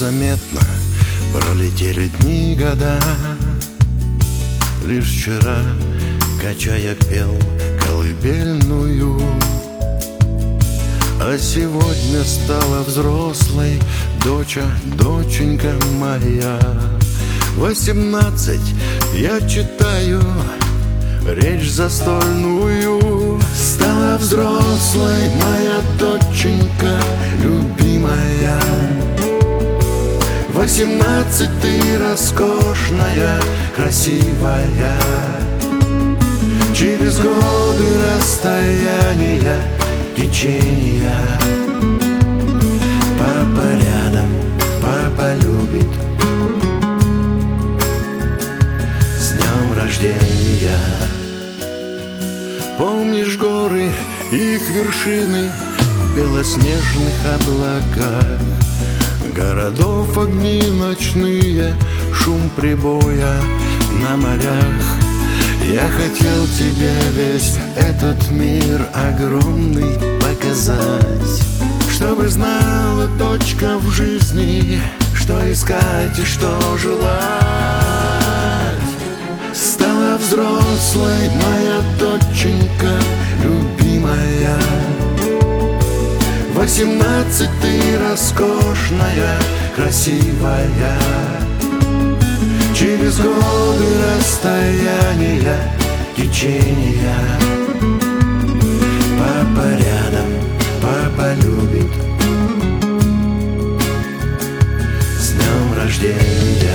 Незаметно пролетели дни, года. Лишь вчера, качая, пел колыбельную, а сегодня стала взрослой доченька моя. 18 я читаю речь застольную. Стала взрослой моя доченька любимая. 18 ты роскошная, красивая. Через годы расстояния, течения. Папа рядом, папа любит. С днем рождения. Помнишь горы, их вершины в белоснежных облаках, городов огни ночные, шум прибоя на морях. Я хотел тебе весь этот мир огромный показать, чтобы знала дочка в жизни, что искать и что желать. Стала взрослой моя доченька любимая. 18 ты роскошная, красивая. Через годы расстояния, течения. Папа рядом, папа любит. С днем рождения.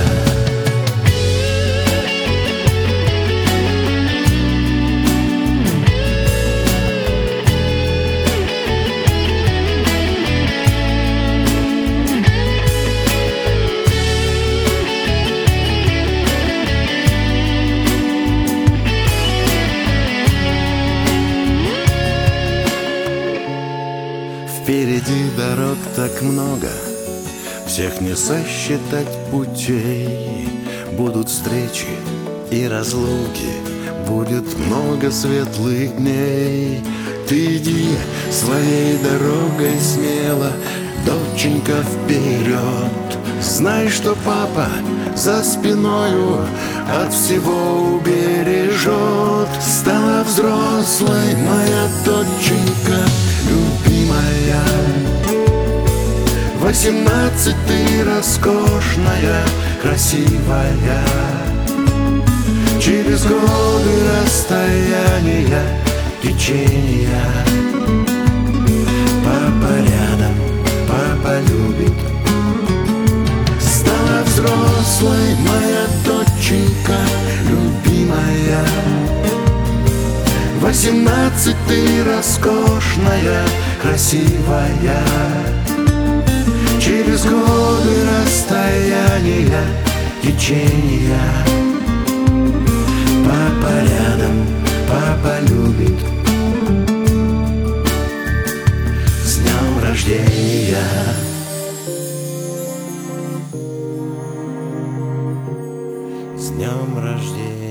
Впереди дорог так много, всех не сосчитать путей. Будут встречи и разлуки, будет много светлых дней. Ты иди своей дорогой смело, доченька, вперед. Знай, что папа за спиною от всего убережет. Стала взрослой моя доченька любимая. 18 ты роскошная, красивая. Через годы расстояния, течения. Папа рядом, папа любит. Стала взрослой моя доченька любимая. 18 ты роскошная, красивая. Через годы расстояния, течения. Папа рядом, папа любит. С днем рождения. С днем рождения.